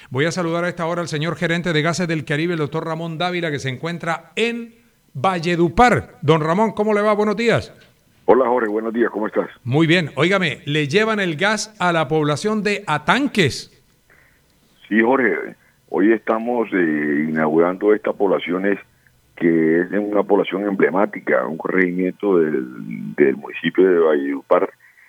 Voy a saludar a esta hora al señor gerente de Gases del Caribe, el doctor Ramón Dávila, que se encuentra en Valledupar. Don Ramón, ¿cómo le va? Buenos días. Hola Jorge, buenos días, ¿cómo estás? Muy bien. Óigame, le llevan el gas a la población de Atanques. Sí, Jorge, hoy estamos inaugurando esta población que es una población emblemática, un corregimiento del municipio de Valledupar,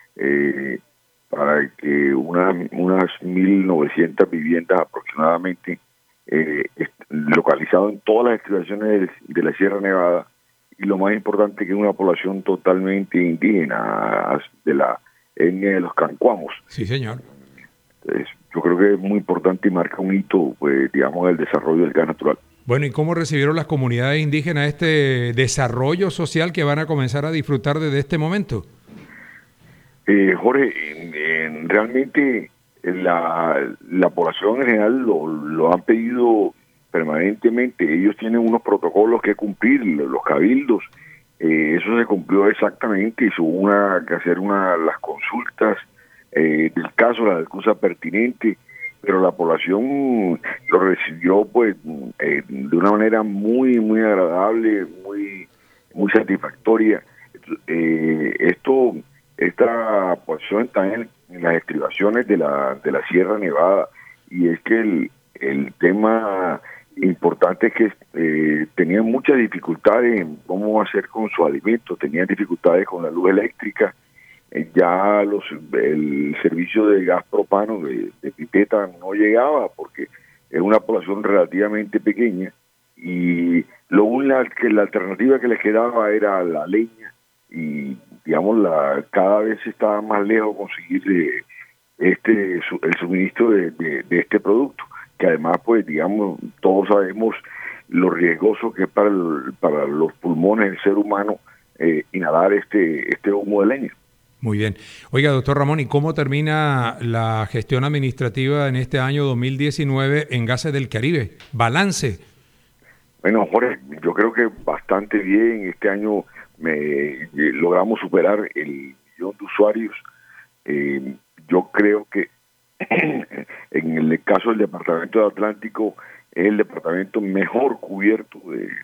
para que unas 1.900 viviendas aproximadamente, localizado en todas las estribaciones de la Sierra Nevada, y lo más importante que es una población totalmente indígena, de la etnia de los cancuamos. Sí, señor. Entonces, yo creo que es muy importante y marca un hito, pues, digamos, el desarrollo del gas natural. Bueno, ¿y cómo recibieron las comunidades indígenas este desarrollo social que van a comenzar a disfrutar desde este momento? Jorge, realmente la población en general lo han pedido permanentemente. Ellos tienen unos protocolos que cumplir, los cabildos. Eso se cumplió exactamente, y hubo que hacer las consultas del caso, la excusa pertinente, pero la población lo recibió pues de una manera muy muy agradable, muy satisfactoria. Esta posición está en las estribaciones de la Sierra Nevada, y es que el tema importante es que tenían muchas dificultades en cómo hacer con su alimento, tenían dificultades con la luz eléctrica, ya el servicio de gas propano de pipeta no llegaba porque es una población relativamente pequeña, y la alternativa que les quedaba era la leña, y digamos cada vez estaba más lejos conseguir el suministro de este producto, que además, pues, digamos, todos sabemos lo riesgoso que es para los pulmones del ser humano inhalar este humo de leña. Muy bien. Oiga, doctor Ramón, ¿y cómo termina la gestión administrativa en este año 2019 en Gases del Caribe? Balance. Bueno, Jorge, yo creo que bastante bien. Este año logramos superar el 1.000.000 de usuarios. Yo creo que en el caso del departamento de Atlántico es el departamento mejor cubierto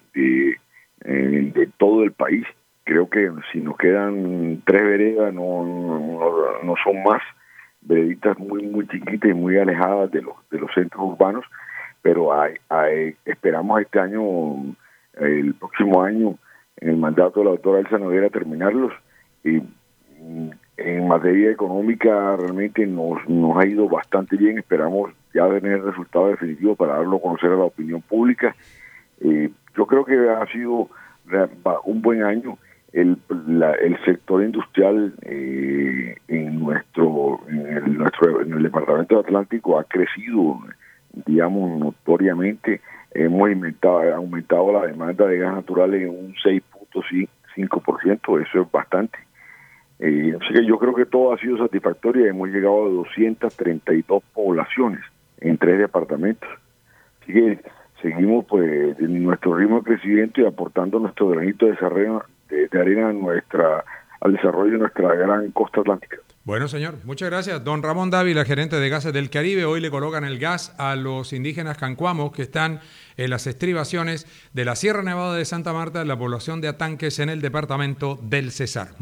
de todo el país. Creo que si nos quedan 3 veredas, no son más, vereditas muy muy chiquitas y muy alejadas de los centros urbanos, pero esperamos este año, el próximo año, en el mandato de la doctora Elsa Noguera, terminarlos. Y en materia económica realmente nos ha ido bastante bien. Esperamos ya tener el resultado definitivo para darlo a conocer a la opinión pública. Yo creo que ha sido un buen año. El sector industrial en el departamento de Atlántico ha crecido, digamos, notoriamente. Hemos aumentado la demanda de gas natural en un 6.5%, eso es bastante. Así que yo creo que todo ha sido satisfactorio. Hemos llegado a 232 poblaciones en 3 departamentos. Así que seguimos, pues, en nuestro ritmo de crecimiento y aportando nuestro granito de arena al desarrollo de nuestra gran costa atlántica. Bueno, señor, muchas gracias. Don Ramón Dávila, gerente de Gases del Caribe. Hoy le colocan el gas a los indígenas cancuamos que están en las estribaciones de la Sierra Nevada de Santa Marta, en la población de Atanques, en el departamento del Cesar.